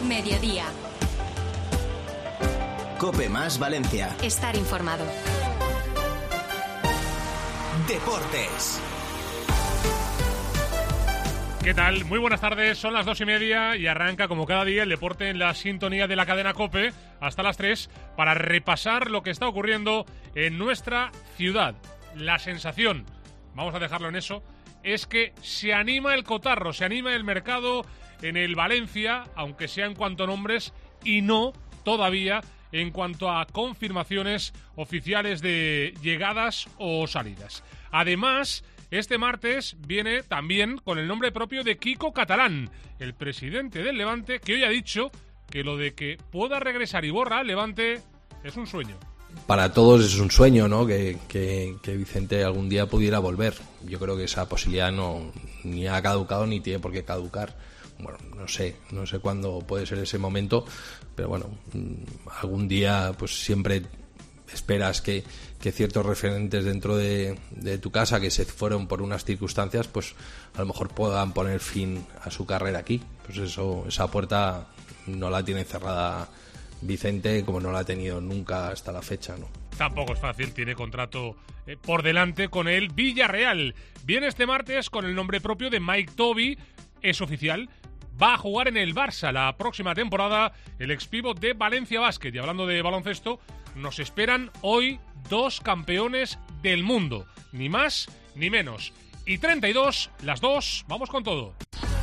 Mediodía. COPE más Valencia. Estar informado. Deportes. ¿Qué tal? Muy buenas tardes, son las 2:30 y arranca como cada día el deporte en la sintonía de la cadena COPE hasta las 3 para repasar lo que está ocurriendo en nuestra ciudad. La sensación, vamos a dejarlo en eso, es que se anima el cotarro, se anima el mercado en el Valencia, aunque sea en cuanto a nombres y no todavía en cuanto a confirmaciones oficiales de llegadas o salidas. Además, este martes viene también con el nombre propio de Quico Catalán, el presidente del Levante, que hoy ha dicho que lo de que pueda regresar Iborra al Levante es un sueño. Para todos es un sueño, ¿no? Que Vicente algún día pudiera volver. Yo creo que esa posibilidad no ni ha caducado ni tiene por qué caducar. Bueno, no sé cuándo puede ser ese momento, pero bueno, algún día pues siempre esperas que ciertos referentes dentro de tu casa que se fueron por unas circunstancias, pues a lo mejor puedan poner fin a su carrera aquí. Pues eso, esa puerta no la tiene cerrada Vicente, como no la ha tenido nunca hasta la fecha, ¿no? Tampoco es fácil, tiene contrato por delante con el Villarreal. Viene este martes con el nombre propio de Mike Toby, es oficial. Va a jugar en el Barça la próxima temporada el ex-pívot de Valencia Basket. Y hablando de baloncesto, nos esperan hoy 2 campeones del mundo. Ni más ni menos. Y 32, las 2, vamos con todo.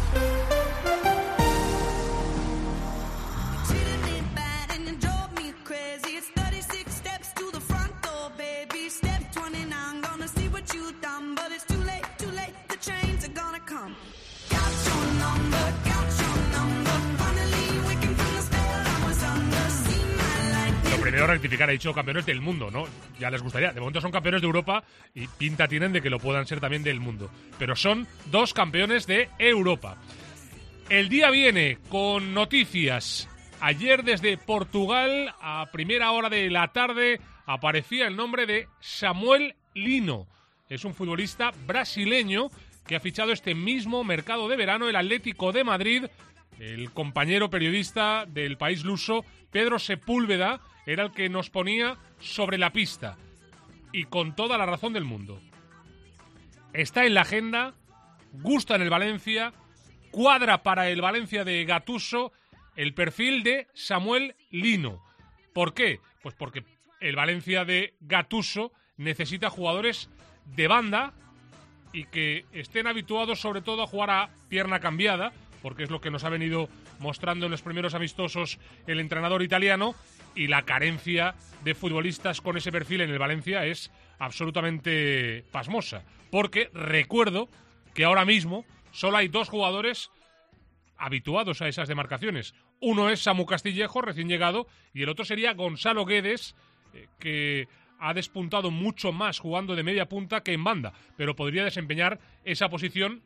Primero rectificar, he dicho campeones del mundo, ¿no? Ya les gustaría. De momento son campeones de Europa y pinta tienen de que lo puedan ser también del mundo. Pero son 2 campeones de Europa. El día viene con noticias. Ayer desde Portugal, a primera hora de la tarde, aparecía el nombre de Samuel Lino. Es un futbolista brasileño que ha fichado este mismo mercado de verano el Atlético de Madrid. El compañero periodista del País Luso, Pedro Sepúlveda, era el que nos ponía sobre la pista. Y con toda la razón del mundo. Está en la agenda, gusta en el Valencia, cuadra para el Valencia de Gattuso el perfil de Samuel Lino. ¿Por qué? Pues porque el Valencia de Gattuso necesita jugadores de banda y que estén habituados sobre todo a jugar a pierna cambiada, porque es lo que nos ha venido mostrando en los primeros amistosos el entrenador italiano, y la carencia de futbolistas con ese perfil en el Valencia es absolutamente pasmosa. Porque recuerdo que ahora mismo solo hay 2 jugadores habituados a esas demarcaciones. Uno es Samu Castillejo, recién llegado, y el otro sería Gonzalo Guedes, que ha despuntado mucho más jugando de media punta que en banda, pero podría desempeñar esa posición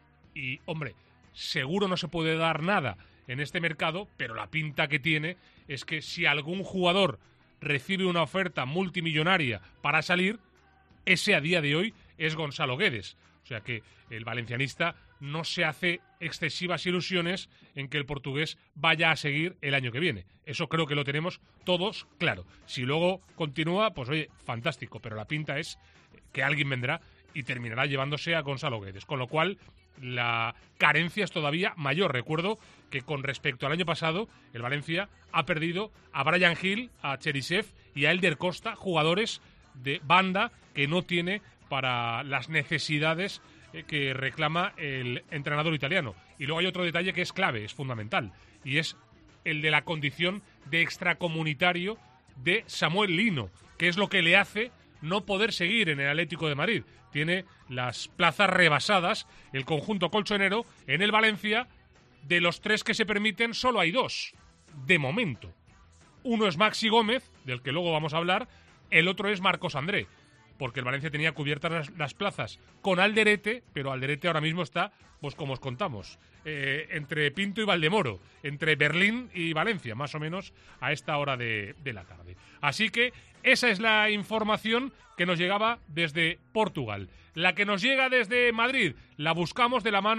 y, hombre, seguro no se puede dar nada en este mercado, pero la pinta que tiene es que si algún jugador recibe una oferta multimillonaria para salir, ese a día de hoy es Gonzalo Guedes. O sea que el valencianista no se hace excesivas ilusiones en que el portugués vaya a seguir el año que viene. Eso creo que lo tenemos todos claro. Si luego continúa, pues oye, fantástico, pero la pinta es que alguien vendrá y terminará llevándose a Gonzalo Guedes, con lo cual la carencia es todavía mayor. Recuerdo que con respecto al año pasado, el Valencia ha perdido a Brian Hill, a Cherisev y a Elder Costa, jugadores de banda que no tiene para las necesidades que reclama el entrenador italiano. Y luego hay otro detalle que es clave, es fundamental, y es el de la condición de extracomunitario de Samuel Lino, que es lo que le hace no poder seguir en el Atlético de Madrid. Tiene las plazas rebasadas, el conjunto colchonero. En el Valencia, de los 3 que se permiten, solo hay 2, de momento. Uno es Maxi Gómez, del que luego vamos a hablar, el otro es Marcos André, porque el Valencia tenía cubiertas las plazas con Alderete, pero Alderete ahora mismo está, pues como os contamos, entre Pinto y Valdemoro, entre Berlín y Valencia, más o menos a esta hora de la tarde. Así que esa es la información que nos llegaba desde Portugal. La que nos llega desde Madrid la buscamos de la mano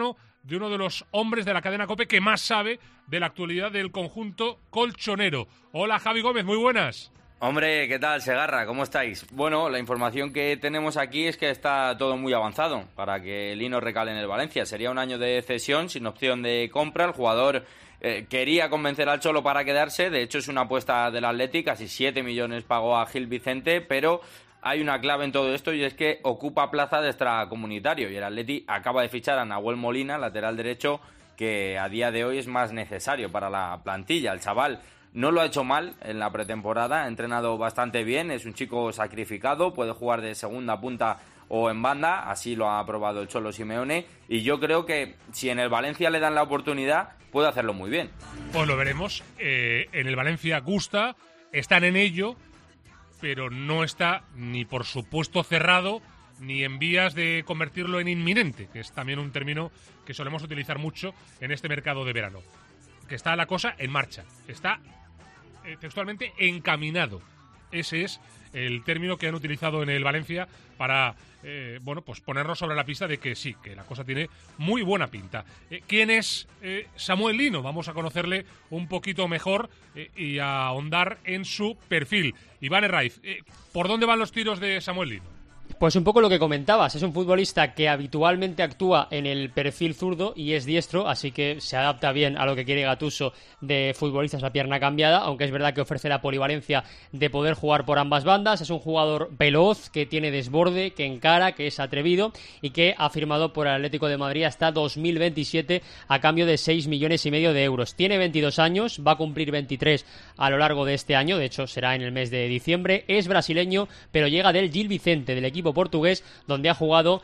de uno de los hombres de la cadena COPE que más sabe de la actualidad del conjunto colchonero. Hola, Javi Gómez, muy buenas. Hombre, ¿qué tal, Segarra? ¿Cómo estáis? Bueno, la información que tenemos aquí es que está todo muy avanzado para que Lino recale en el Valencia. Sería un año de cesión sin opción de compra. El jugador quería convencer al Cholo para quedarse. De hecho, es una apuesta del Athletic. Casi 7 millones pagó a Gil Vicente, pero hay una clave en todo esto y es que ocupa plaza de extracomunitario. Y el Athletic acaba de fichar a Nahuel Molina, lateral derecho, que a día de hoy es más necesario para la plantilla. El chaval no lo ha hecho mal en la pretemporada, ha entrenado bastante bien, es un chico sacrificado, puede jugar de segunda punta o en banda, así lo ha aprobado el Cholo Simeone, y yo creo que si en el Valencia le dan la oportunidad, puede hacerlo muy bien. Pues lo veremos. En el Valencia gusta, están en ello, pero no está ni por supuesto cerrado, ni en vías de convertirlo en inminente, que es también un término que solemos utilizar mucho en este mercado de verano. Que está la cosa en marcha, está textualmente encaminado. Ese es el término que han utilizado en el Valencia para pues ponernos sobre la pista de que sí, que la cosa tiene muy buena pinta. ¿Quién es Samuel Lino? Vamos a conocerle un poquito mejor y a ahondar en su perfil. Iván Herraiz, ¿por dónde van los tiros de Samuel Lino? Pues un poco lo que comentabas, es un futbolista que habitualmente actúa en el perfil zurdo y es diestro, así que se adapta bien a lo que quiere Gattuso de futbolistas a pierna cambiada, aunque es verdad que ofrece la polivalencia de poder jugar por ambas bandas. Es un jugador veloz, que tiene desborde, que encara, que es atrevido y que ha firmado por el Atlético de Madrid hasta 2027 a cambio de 6,5 millones de euros. Tiene 22 años, va a cumplir 23 a lo largo de este año, de hecho será en el mes de diciembre. Es brasileño, pero llega del Gil Vicente, del equipo portugués, donde ha jugado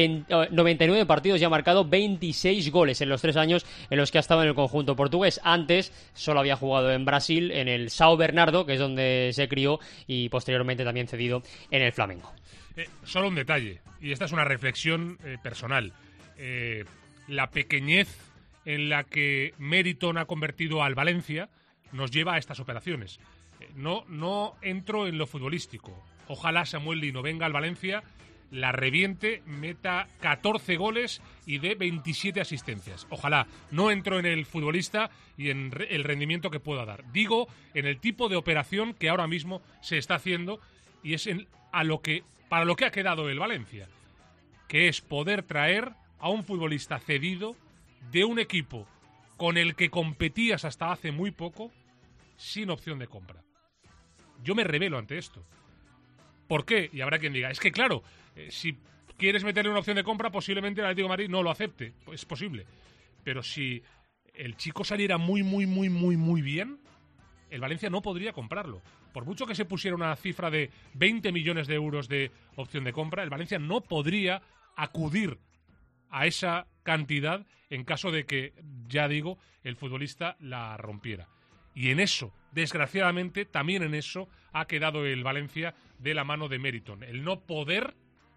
99 partidos y ha marcado 26 goles en los 3 años en los que ha estado en el conjunto portugués. Antes solo había jugado en Brasil, en el São Bernardo, que es donde se crió, y posteriormente también cedido en el Flamengo. Solo un detalle, y esta es una reflexión personal. La pequeñez en la que Meriton ha convertido al Valencia nos lleva a estas operaciones. No entro en lo futbolístico. Ojalá Samuel Lino venga al Valencia, la reviente, meta 14 goles y dé 27 asistencias. Ojalá. No entro en el futbolista y en el rendimiento que pueda dar. Digo en el tipo de operación que ahora mismo se está haciendo y es para lo que ha quedado el Valencia, que es poder traer a un futbolista cedido de un equipo con el que competías hasta hace muy poco sin opción de compra. Yo me rebelo ante esto. ¿Por qué? Y habrá quien diga, es que claro, si quieres meterle una opción de compra, posiblemente el Atlético de Madrid no lo acepte. Pues es posible. Pero si el chico saliera muy bien, el Valencia no podría comprarlo. Por mucho que se pusiera una cifra de 20 millones de euros de opción de compra, el Valencia no podría acudir a esa cantidad en caso de que, ya digo, el futbolista la rompiera. Y en eso, desgraciadamente, también en eso ha quedado el Valencia de la mano de Meriton. El no poder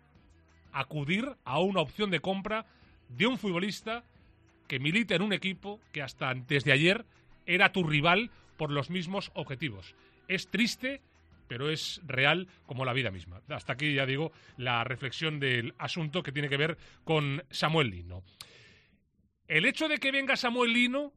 acudir a una opción de compra de un futbolista que milita en un equipo que hasta antes de ayer era tu rival por los mismos objetivos. Es triste, pero es real como la vida misma. Hasta aquí, ya digo, la reflexión del asunto que tiene que ver con Samuel Lino. El hecho de que venga Samuel Lino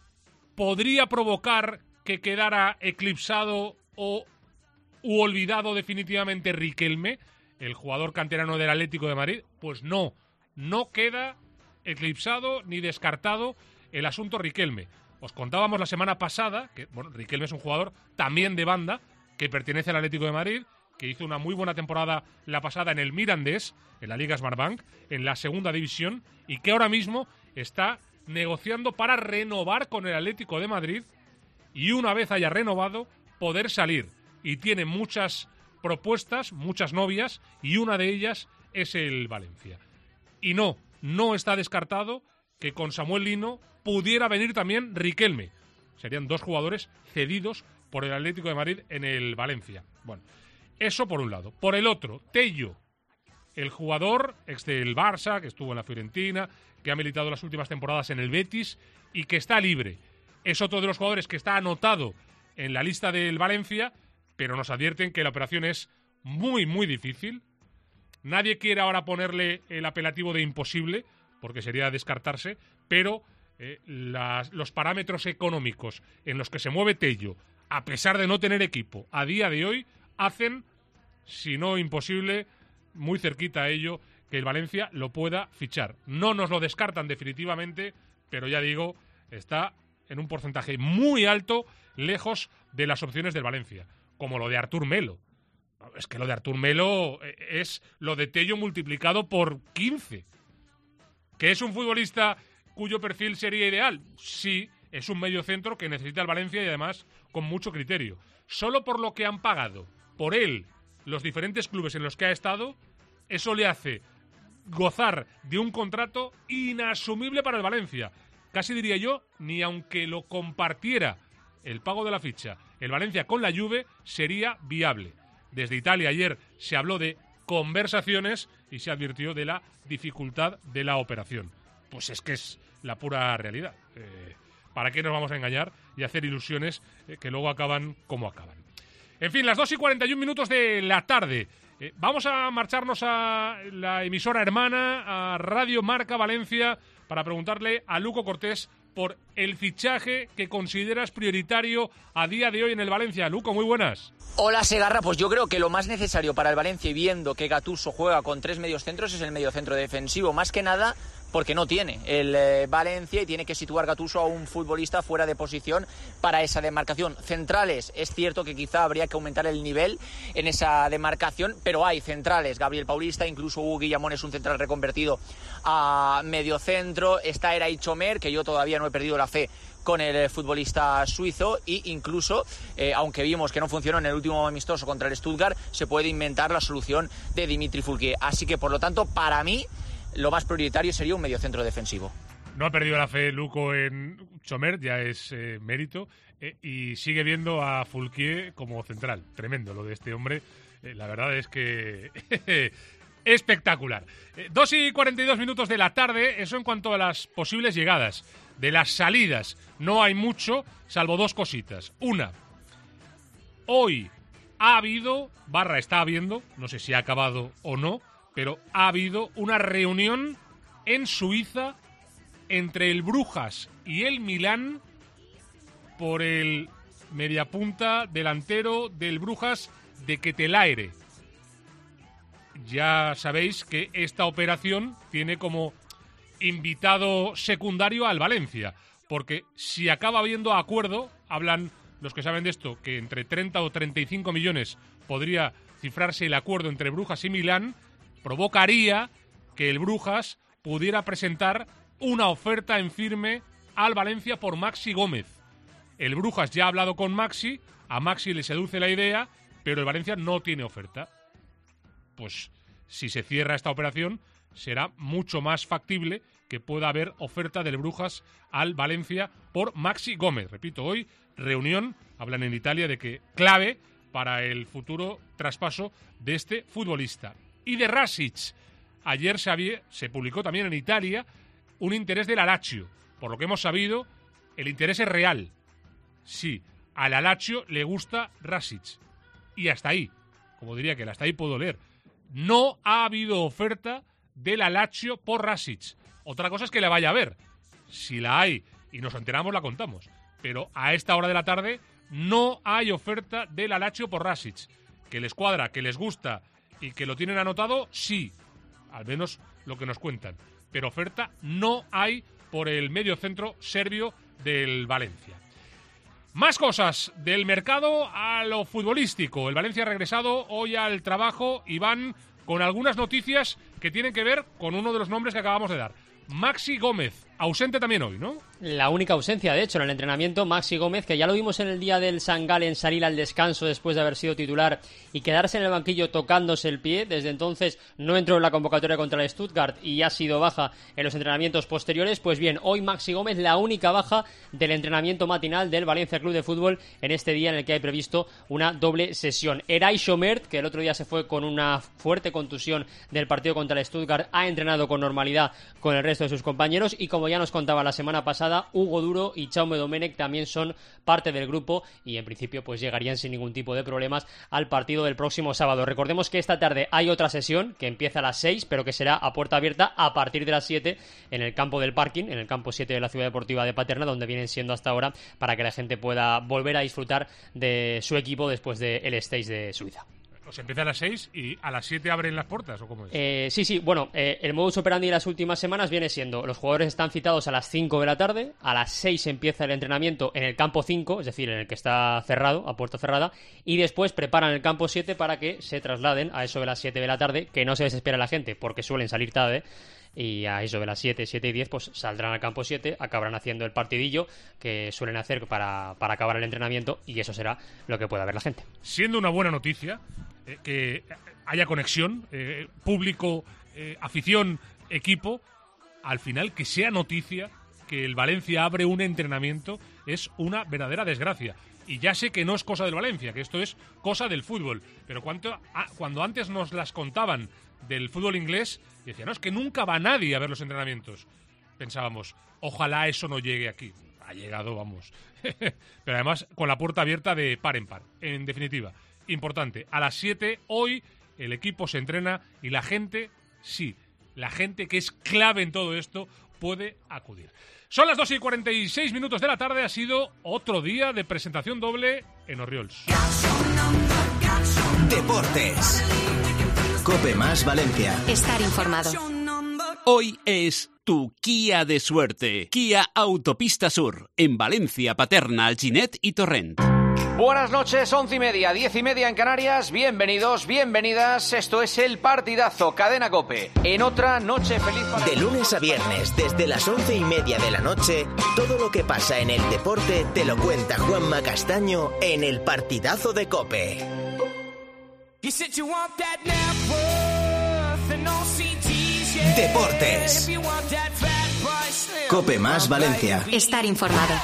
podría provocar que quedara eclipsado u olvidado definitivamente Riquelme, el jugador canterano del Atlético de Madrid. Pues no queda eclipsado ni descartado el asunto Riquelme. Os contábamos la semana pasada que Riquelme es un jugador también de banda que pertenece al Atlético de Madrid, que hizo una muy buena temporada la pasada en el Mirandés, en la Liga Smartbank, en la segunda división, y que ahora mismo está negociando para renovar con el Atlético de Madrid y una vez haya renovado poder salir. Y tiene muchas propuestas, muchas novias, y una de ellas es el Valencia. Y no está descartado que con Samuel Lino pudiera venir también Riquelme. Serían 2 jugadores cedidos por el Atlético de Madrid en el Valencia. Bueno, eso por un lado. Por el otro, Tello, el jugador ex del Barça, que estuvo en la Fiorentina, que ha militado las últimas temporadas en el Betis y que está libre. Es otro de los jugadores que está anotado en la lista del Valencia, pero nos advierten que la operación es muy difícil. Nadie quiere ahora ponerle el apelativo de imposible, porque sería descartarse, pero los parámetros económicos en los que se mueve Tello, a pesar de no tener equipo, a día de hoy, hacen, si no imposible, muy cerquita a ello, que el Valencia lo pueda fichar. No nos lo descartan definitivamente, pero ya digo, está en un porcentaje muy alto, lejos de las opciones del Valencia, como lo de Artur Melo. Es que lo de Artur Melo es lo de Tello multiplicado por 15. ¿Que es un futbolista cuyo perfil sería ideal? Sí, es un mediocentro que necesita el Valencia y además con mucho criterio. Solo por lo que han pagado por él los diferentes clubes en los que ha estado, eso le hace gozar de un contrato inasumible para el Valencia. Casi diría yo, ni aunque lo compartiera el pago de la ficha el Valencia con la Juve, sería viable. Desde Italia ayer se habló de conversaciones y se advirtió de la dificultad de la operación. Pues es que es la pura realidad. ¿Para qué nos vamos a engañar y hacer ilusiones que luego acaban como acaban? En fin, las 2:41 de la tarde. Vamos a marcharnos a la emisora hermana, a Radio Marca Valencia, para preguntarle a Luco Cortés por el fichaje que consideras prioritario a día de hoy en el Valencia. Luco, muy buenas. Hola, Segarra. Pues yo creo que lo más necesario para el Valencia, y viendo que Gattuso juega con 3 mediocentros, es el mediocentro defensivo. Más que nada porque no tiene el Valencia y tiene que situar Gattuso a un futbolista fuera de posición para esa demarcación. Centrales, es cierto que quizá habría que aumentar el nivel en esa demarcación, pero hay centrales. Gabriel Paulista, incluso Hugo Guillamón es un central reconvertido a mediocentro. Está Eray Chomer, que yo todavía no he perdido la fe con el futbolista suizo, e incluso, aunque vimos que no funcionó en el último amistoso contra el Stuttgart, se puede inventar la solución de Dimitri Foulquier. Así que, por lo tanto, para mí, lo más prioritario sería un mediocentro defensivo. No ha perdido la fe Luco en Chomer, ya es mérito, y sigue viendo a Foulquier como central. Tremendo lo de este hombre, la verdad es que espectacular. 2:42 de la tarde, eso en cuanto a las posibles llegadas. De las salidas no hay mucho, salvo 2 cositas. Una, hoy ha habido, está habiendo, no sé si ha acabado o no, pero ha habido una reunión en Suiza entre el Brujas y el Milán por el mediapunta delantero del Brujas de Ketelaere. Ya sabéis que esta operación tiene como invitado secundario al Valencia, porque si acaba habiendo acuerdo, hablan los que saben de esto, que entre 30 o 35 millones podría cifrarse el acuerdo entre Brujas y Milán, provocaría que el Brujas pudiera presentar una oferta en firme al Valencia por Maxi Gómez. El Brujas ya ha hablado con Maxi, a Maxi le seduce la idea, pero el Valencia no tiene oferta. Pues si se cierra esta operación, será mucho más factible que pueda haber oferta del Brujas al Valencia por Maxi Gómez. Repito, hoy reunión, hablan en Italia de que clave para el futuro traspaso de este futbolista. Y de Rasic, ayer se publicó también en Italia un interés del Lazio. Por lo que hemos sabido, el interés es real. Sí, al Lazio le gusta Rasic. Y hasta ahí, como diría que hasta ahí puedo leer. No ha habido oferta del Lazio por Rasic. Otra cosa es que la vaya a ver. Si la hay y nos enteramos, la contamos. Pero a esta hora de la tarde no hay oferta del Lazio por Rasic. Que les cuadra, que les gusta y que lo tienen anotado, sí. Al menos lo que nos cuentan. Pero oferta no hay por el mediocentro serbio del Valencia. Más cosas del mercado a lo futbolístico. El Valencia ha regresado hoy al trabajo y van con algunas noticias que tienen que ver con uno de los nombres que acabamos de dar. Maxi Gómez, ausente también hoy, ¿no? La única ausencia, de hecho, en el entrenamiento, Maxi Gómez, que ya lo vimos en el día del San Galen salir al descanso después de haber sido titular y quedarse en el banquillo tocándose el pie. Desde entonces no entró en la convocatoria contra el Stuttgart y ha sido baja en los entrenamientos posteriores. Pues bien, hoy Maxi Gómez, la única baja del entrenamiento matinal del Valencia Club de Fútbol en este día en el que hay previsto una doble sesión. Eray Chomer, que el otro día se fue con una fuerte contusión del partido contra el Stuttgart, ha entrenado con normalidad con el resto de sus compañeros y, como ya nos contaba la semana pasada, Cerrada, Hugo Duro y Jaume Domènech también son parte del grupo y en principio pues llegarían sin ningún tipo de problemas al partido del próximo sábado. Recordemos que esta tarde hay otra sesión que empieza a las 6, pero que será a puerta abierta a partir de las 7 en el campo del Parking, en el campo 7 de la Ciudad Deportiva de Paterna, donde vienen siendo hasta ahora, para que la gente pueda volver a disfrutar de su equipo después del stage de Suiza. Pues empieza a las 6 y a las 7 abren las puertas, ¿o cómo es? Sí, bueno, el modus operandi de las últimas semanas viene siendo: los jugadores están citados a las 5 de la tarde, a las 6 empieza el entrenamiento en el campo 5, es decir, en el que está cerrado, a puerta cerrada, y después preparan el campo 7 para que se trasladen a eso de las 7 de la tarde, que no se desespera la gente, porque suelen salir tarde, y a eso de las 7 y 10 pues saldrán al campo 7, acabarán haciendo el partidillo que suelen hacer para acabar el entrenamiento, y eso será lo que pueda ver la gente. Siendo una buena noticia que haya conexión, público, afición, equipo, al final que sea noticia que el Valencia abre un entrenamiento es una verdadera desgracia. Y ya sé que no es cosa del Valencia, que esto es cosa del fútbol, pero cuando antes nos las contaban del fútbol inglés, decían, no, es que nunca va nadie a ver los entrenamientos. Pensábamos, ojalá eso no llegue aquí. Ha llegado, vamos. Pero además con la puerta abierta de par en par. En definitiva, importante, a las 7 hoy el equipo se entrena y la gente, sí, la gente que es clave en todo esto, puede acudir. Son las 2:46 de la tarde, ha sido otro día de presentación doble en Orriols. Deportes. COPE más Valencia. Estar informado. Hoy es tu Kia de suerte. Kia Autopista Sur, en Valencia, Paterna, Alginet y Torrent. Buenas noches, 11:30, 10:30 en Canarias. Bienvenidos, bienvenidas. Esto es El Partidazo, Cadena COPE. En otra noche feliz para... De lunes a viernes, desde las 11:30 de la noche, todo lo que pasa en el deporte te lo cuenta Juanma Castaño en El Partidazo de COPE. Deportes. COPE más Valencia. Estar informado.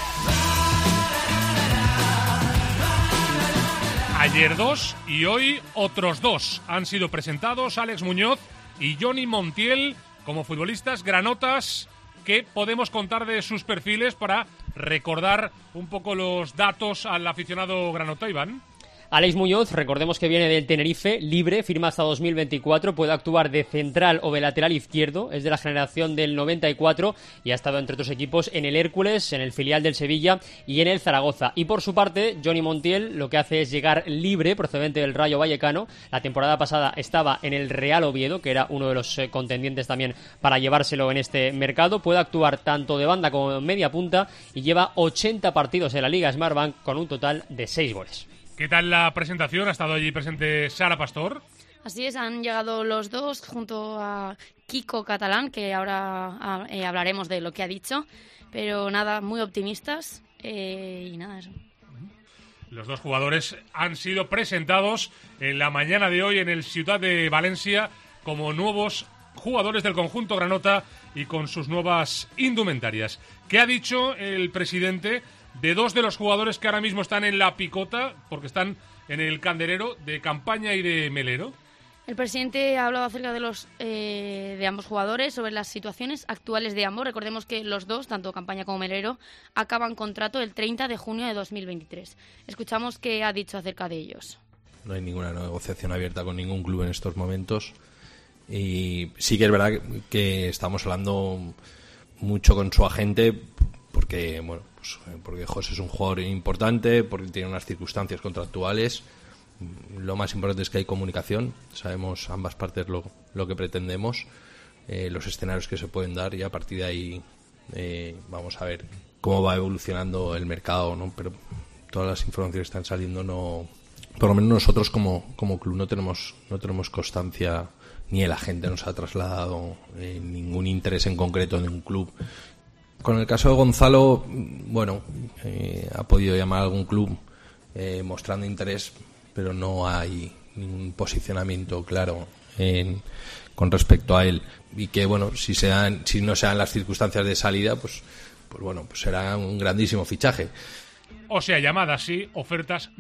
Ayer 2 y hoy otros 2 han sido presentados, Alex Muñoz y Johnny Montiel, como futbolistas granotas. ¿Qué podemos contar de sus perfiles para recordar un poco los datos al aficionado granota, Iván? Alex Muñoz, recordemos que viene del Tenerife, libre, firma hasta 2024, puede actuar de central o de lateral izquierdo, es de la generación del 94 y ha estado entre otros equipos en el Hércules, en el filial del Sevilla y en el Zaragoza. Y por su parte, Johnny Montiel lo que hace es llegar libre, procedente del Rayo Vallecano. La temporada pasada estaba en el Real Oviedo, que era uno de los contendientes también para llevárselo en este mercado. Puede actuar tanto de banda como de media punta y lleva 80 partidos en la Liga Smartbank con un total de 6 goles. ¿Qué tal la presentación? ¿Ha estado allí presente Sara Pastor? Así es, han llegado los dos junto a Kiko Catalán, que ahora hablaremos de lo que ha dicho, pero nada, muy optimistas y nada, eso. Los dos jugadores han sido presentados en la mañana de hoy en el Ciutat de Valencia como nuevos jugadores del conjunto granota y con sus nuevas indumentarias. ¿Qué ha dicho el presidente de dos de los jugadores que ahora mismo están en la picota, porque están en el candelero de Campaña y de Melero? El presidente ha hablado acerca de ambos jugadores, sobre las situaciones actuales de ambos. Recordemos que los dos, tanto Campaña como Melero, acaban contrato el 30 de junio de 2023. Escuchamos qué ha dicho acerca de ellos. No hay ninguna negociación abierta con ningún club en estos momentos. Y sí que es verdad que estamos hablando mucho con su agente, porque porque José es un jugador importante, porque tiene unas circunstancias contractuales. Lo más importante es que hay comunicación, sabemos ambas partes lo que pretendemos, los escenarios que se pueden dar, y a partir de ahí vamos a ver cómo va evolucionando el mercado, ¿no? Pero todas las informaciones que están saliendo, no, por lo menos nosotros como club no tenemos constancia, ni el agente nos ha trasladado ningún interés en concreto de un club. Con el caso de Gonzalo, ha podido llamar a algún club mostrando interés, pero no hay ningún posicionamiento claro con respecto a él. Y que, si no se dan las circunstancias de salida, pues será un grandísimo fichaje. O sea, llamadas sí, ofertas no.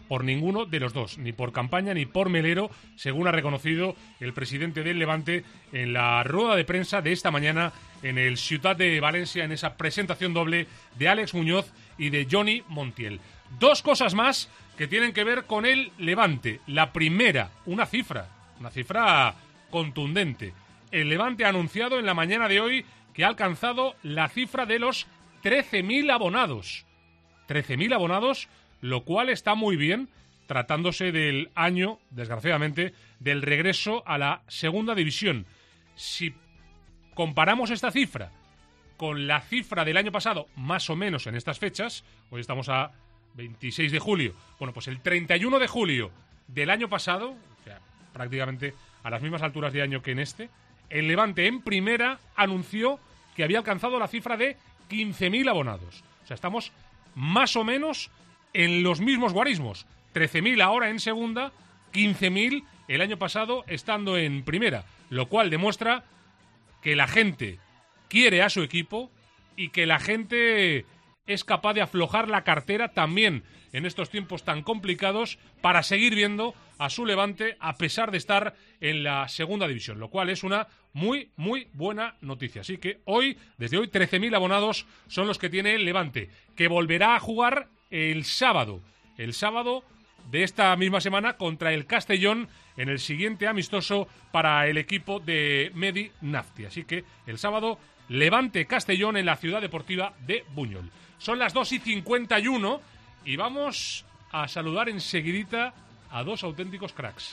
por ninguno de los dos, ni por Campaña ni por Melero, según ha reconocido el presidente del Levante en la rueda de prensa de esta mañana en el Ciutat de Valencia, en esa presentación doble de Àlex Muñoz y de Johnny Montiel. Dos cosas más que tienen que ver con el Levante. La primera, una cifra contundente. El Levante ha anunciado en la mañana de hoy que ha alcanzado la cifra de los 13.000 abonados. 13.000 abonados, lo cual está muy bien, tratándose del año, desgraciadamente, del regreso a la segunda división. Si comparamos esta cifra con la cifra del año pasado, más o menos en estas fechas, hoy estamos a 26 de julio, bueno, pues el 31 de julio del año pasado, o sea, prácticamente a las mismas alturas de año que en este, el Levante en primera anunció que había alcanzado la cifra de 15.000 abonados. O sea, estamos más o menos en los mismos guarismos. 13.000 ahora en segunda, 15.000 el año pasado estando en primera, lo cual demuestra que la gente quiere a su equipo y que la gente es capaz de aflojar la cartera también en estos tiempos tan complicados para seguir viendo a su Levante a pesar de estar en la segunda división, lo cual es una muy, muy buena noticia. Así que desde hoy, 13.000 abonados son los que tiene el Levante, que volverá a jugar el sábado de esta misma semana contra el Castellón en el siguiente amistoso para el equipo de Medi Nafti. Así que el sábado, Levante-Castellón en la Ciudad Deportiva de Buñol. Son las 2:51 y vamos a saludar enseguidita a dos auténticos cracks.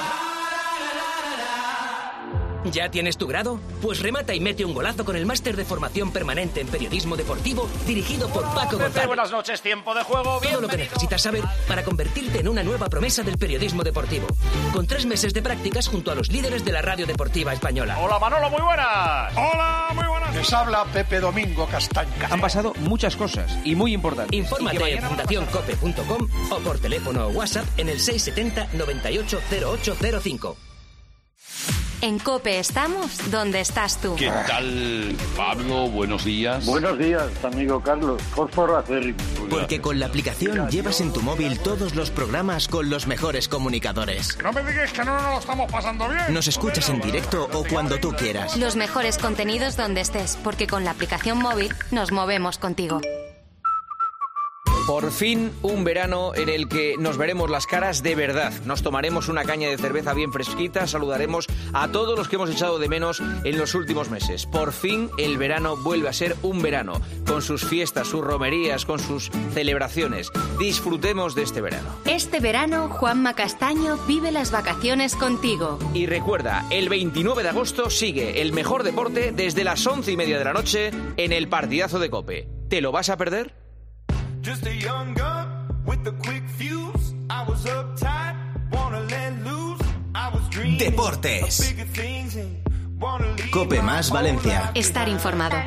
¿Ya tienes tu grado? Pues remata y mete un golazo con el máster de formación permanente en periodismo deportivo dirigido por Paco González. Buenas noches, tiempo de juego. Todo lo que necesitas saber para convertirte en una nueva promesa del periodismo deportivo. Con 3 meses de prácticas junto a los líderes de la radio deportiva española. Hola Manolo, muy buenas. Hola, muy buenas. Les habla Pepe Domingo Castaña. Han pasado muchas cosas y muy importantes. Infórmate en fundacioncope.com o por teléfono o WhatsApp en el 670 98 0805. En COPE estamos donde estás tú. ¿Qué tal, Pablo? Buenos días. Buenos días, amigo Carlos. Fósforo acérrimo. Porque con la aplicación llevas en tu móvil todos los programas con los mejores comunicadores. No me digas que no nos lo estamos pasando bien. Nos escuchas en directo o cuando tú quieras. Los mejores contenidos donde estés, porque con la aplicación móvil nos movemos contigo. Por fin un verano en el que nos veremos las caras de verdad. Nos tomaremos una caña de cerveza bien fresquita, saludaremos a todos los que hemos echado de menos en los últimos meses. Por fin el verano vuelve a ser un verano, con sus fiestas, sus romerías, con sus celebraciones. Disfrutemos de este verano. Este verano, Juanma Castaño vive las vacaciones contigo. Y recuerda, el 29 de agosto sigue el mejor deporte desde las 11:30 de la noche en el partidazo de COPE. ¿Te lo vas a perder? Deportes. COPE más Valencia. Estar informado.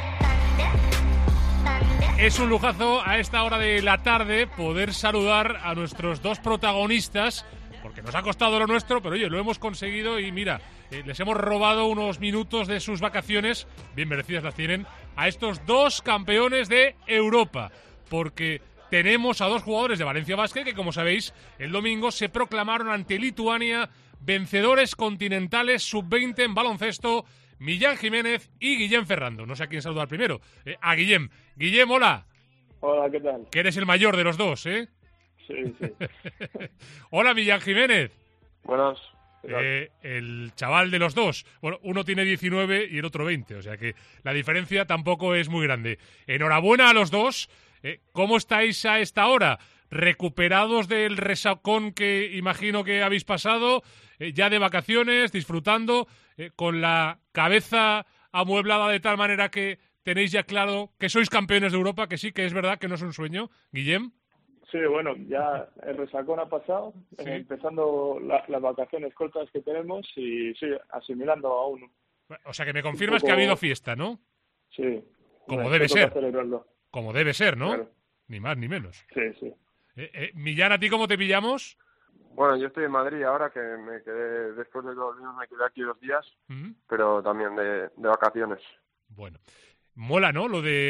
Es un lujazo a esta hora de la tarde poder saludar a nuestros dos protagonistas, porque nos ha costado lo nuestro, pero oye, lo hemos conseguido y mira, les hemos robado unos minutos de sus vacaciones, bien merecidas las tienen, a estos dos campeones de Europa. Porque tenemos a dos jugadores de Valencia Basket que, como sabéis, el domingo se proclamaron ante Lituania vencedores continentales sub-20 en baloncesto, Millán Jiménez y Guillem Ferrando. No sé a quién saludar primero. A Guillem. Guillem, hola. Hola, ¿qué tal? Que eres el mayor de los dos, ¿eh? Sí, sí. Hola, Millán Jiménez. Buenas. El chaval de los dos. Bueno, uno tiene 19 y el otro 20, o sea que la diferencia tampoco es muy grande. Enhorabuena a los dos. ¿Cómo estáis a esta hora? ¿Recuperados del resacón que imagino que habéis pasado? ¿Ya de vacaciones, disfrutando, con la cabeza amueblada de tal manera que tenéis ya claro que sois campeones de Europa, que sí, que es verdad, que no es un sueño? Guillem. Sí, bueno, ya el resacón ha pasado, ¿sí? Empezando las vacaciones cortas que tenemos y sí, asimilando aún. O sea que me confirmas que ha habido fiesta, ¿no? Sí. Como debe ser. Celebrarlo. Como debe ser, ¿no? Claro. Ni más ni menos. Sí, sí. Millán, ¿a ti cómo te pillamos? Bueno, yo estoy en Madrid ahora, que me quedé, después de los niños me quedé aquí 2 días, pero también de vacaciones. Bueno, mola, ¿no? Lo de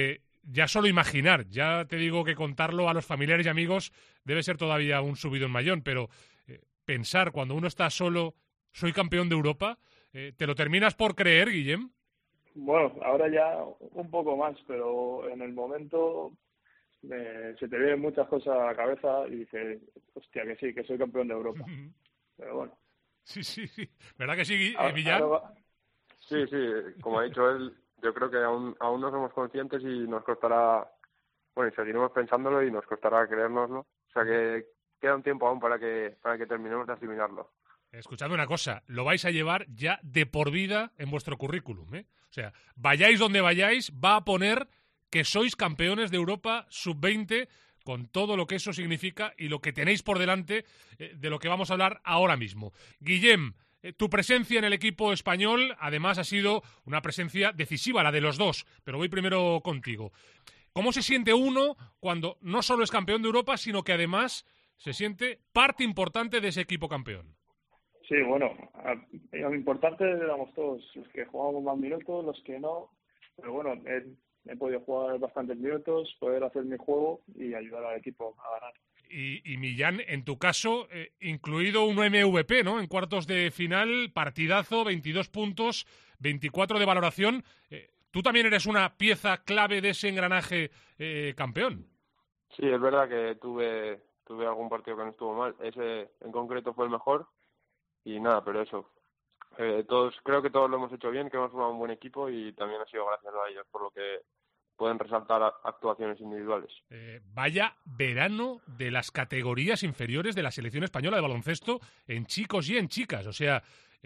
ya solo imaginar, ya te digo que contarlo a los familiares y amigos debe ser todavía un subidón mayor, pero pensar cuando uno está solo, soy campeón de Europa, ¿te lo terminas por creer, Guillem? Bueno, ahora ya un poco más, pero en el momento se te vienen muchas cosas a la cabeza y dices, hostia, que sí, que soy campeón de Europa. Pero bueno. Sí. ¿Verdad que sí, Millán? Sí, como ha dicho él, yo creo que aún no somos conscientes y nos costará, bueno, y seguiremos pensándolo y nos costará creérnoslo. O sea que queda un tiempo aún para que terminemos de asimilarlo. Escuchadme una cosa, lo vais a llevar ya de por vida en vuestro currículum, ¿eh? O sea, vayáis donde vayáis, va a poner que sois campeones de Europa sub-20 con todo lo que eso significa y lo que tenéis por delante, de lo que vamos a hablar ahora mismo. Guillem, tu presencia en el equipo español, además, ha sido una presencia decisiva, la de los dos, pero voy primero contigo. ¿Cómo se siente uno cuando no solo es campeón de Europa, sino que además se siente parte importante de ese equipo campeón? Sí, bueno, lo importante éramos todos, los que jugábamos más minutos, los que no, pero bueno, he podido jugar bastantes minutos, poder hacer mi juego y ayudar al equipo a ganar. Y Millán, en tu caso, incluido un MVP, ¿no? En cuartos de final, partidazo, 22 puntos, 24 de valoración. Tú también eres una pieza clave de ese engranaje campeón. Sí, es verdad que tuve algún partido que no estuvo mal. Ese en concreto fue el mejor. Y nada, pero eso. Creo que todos lo hemos hecho bien, que hemos formado un buen equipo y también ha sido gracias a ellos por lo que pueden resaltar actuaciones individuales. Vaya verano de las categorías inferiores de la selección española de baloncesto en chicos y en chicas. O sea,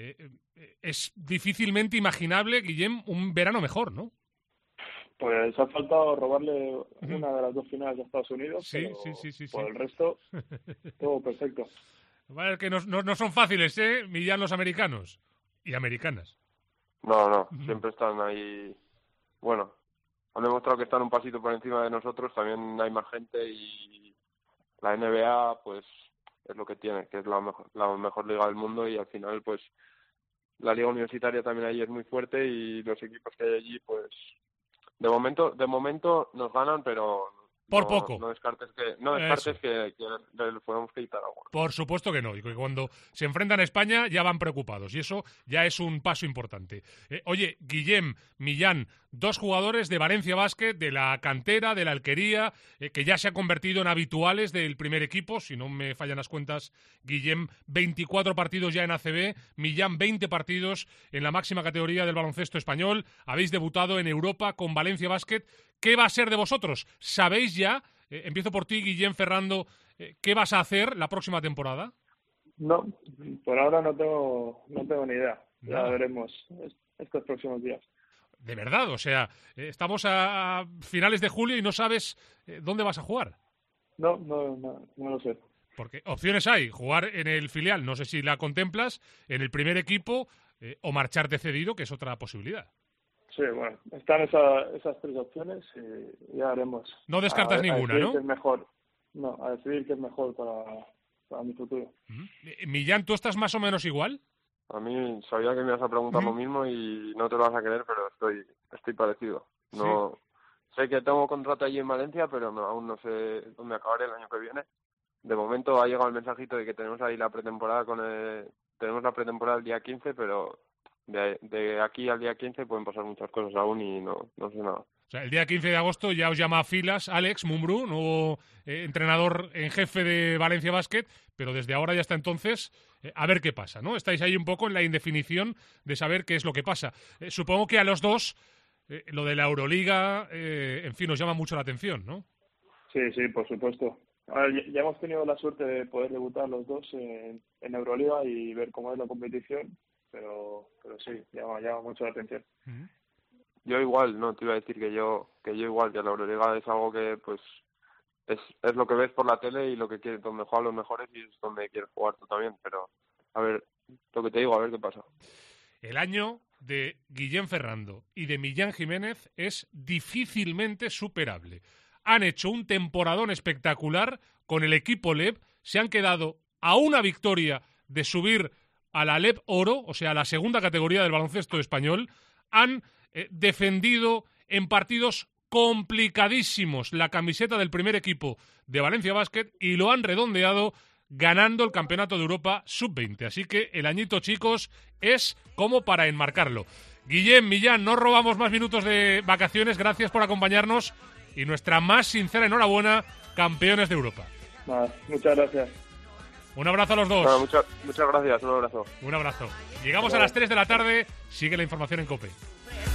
es difícilmente imaginable, Guillem, un verano mejor, ¿no? Pues ha faltado robarle una de las dos finales a Estados Unidos, sí. Por el resto, todo perfecto. Vale, que no son fáciles, Millán, los americanos y americanas. No, siempre están ahí. Bueno, han demostrado que están un pasito por encima de nosotros, también hay más gente y la NBA pues es lo que tiene, que es la mejor liga del mundo y al final pues la liga universitaria también allí es muy fuerte y los equipos que hay allí pues de momento nos ganan, pero por poco. No descartes que le podemos quitar algo. Por supuesto que no, y que cuando se enfrentan a España ya van preocupados, y eso ya es un paso importante. Oye, Guillem, Millán, dos jugadores de Valencia Basket, de la cantera, de la Alquería, que ya se han convertido en habituales del primer equipo, si no me fallan las cuentas, Guillem, 24 partidos ya en ACB, Millán, 20 partidos en la máxima categoría del baloncesto español, habéis debutado en Europa con Valencia Basket. ¿Qué va a ser de vosotros? ¿Sabéis ya? Empiezo por ti, Guillem Ferrando. ¿Qué vas a hacer la próxima temporada? No, por ahora no tengo ni idea. Ya veremos estos próximos días. ¿De verdad? O sea, estamos a finales de julio y no sabes dónde vas a jugar. No lo sé. Porque opciones hay. Jugar en el filial, no sé si la contemplas, en el primer equipo o marcharte cedido, que es otra posibilidad. Sí, bueno, están esas tres opciones y ya haremos. No descartas ninguna, ¿no? Que es mejor. No, a decidir qué es mejor para mi futuro. Millán, ¿tú estás más o menos igual? A mí sabía que me ibas a preguntar lo mismo y no te lo vas a creer, pero estoy parecido. No sé que tengo contrato allí en Valencia, pero aún no sé dónde acabaré el año que viene. De momento ha llegado el mensajito de que tenemos ahí la pretemporada tenemos la pretemporada el día 15, pero de aquí al día 15 pueden pasar muchas cosas aún y no sé nada. O sea, el día 15 de agosto ya os llama a filas Alex Mumbrú, nuevo entrenador en jefe de Valencia Basket, pero desde ahora y hasta entonces, a ver qué pasa, ¿no? Estáis ahí un poco en la indefinición de saber qué es lo que pasa. Supongo que a los dos, lo de la Euroliga, en fin, os llama mucho la atención, ¿no? Sí, por supuesto. Ahora, ya hemos tenido la suerte de poder debutar los dos en Euroliga y ver cómo es la competición, pero sí, llama mucho la atención. Yo igual, no, te iba a decir que yo igual, que la Euroliga es algo que pues es lo que ves por la tele y lo que quieres, donde juegan los mejores y es donde quieres jugar tú también, pero a ver, lo que te digo, a ver qué pasa. El año de Guillem Ferrando y de Millán Jiménez es difícilmente superable. Han hecho un temporadón espectacular con el equipo LEB, se han quedado a una victoria de subir a la LEB Oro, o sea, a la segunda categoría del baloncesto español, han defendido en partidos complicadísimos la camiseta del primer equipo de Valencia Basket y lo han redondeado ganando el Campeonato de Europa Sub-20. Así que el añito, chicos, es como para enmarcarlo. Guillem, Millán, no robamos más minutos de vacaciones. Gracias por acompañarnos y nuestra más sincera enhorabuena, campeones de Europa. Muchas gracias. Un abrazo a los dos. Bueno, muchas gracias, un abrazo. Un abrazo. Llegamos a las 3 de la tarde. Sigue la información en COPE.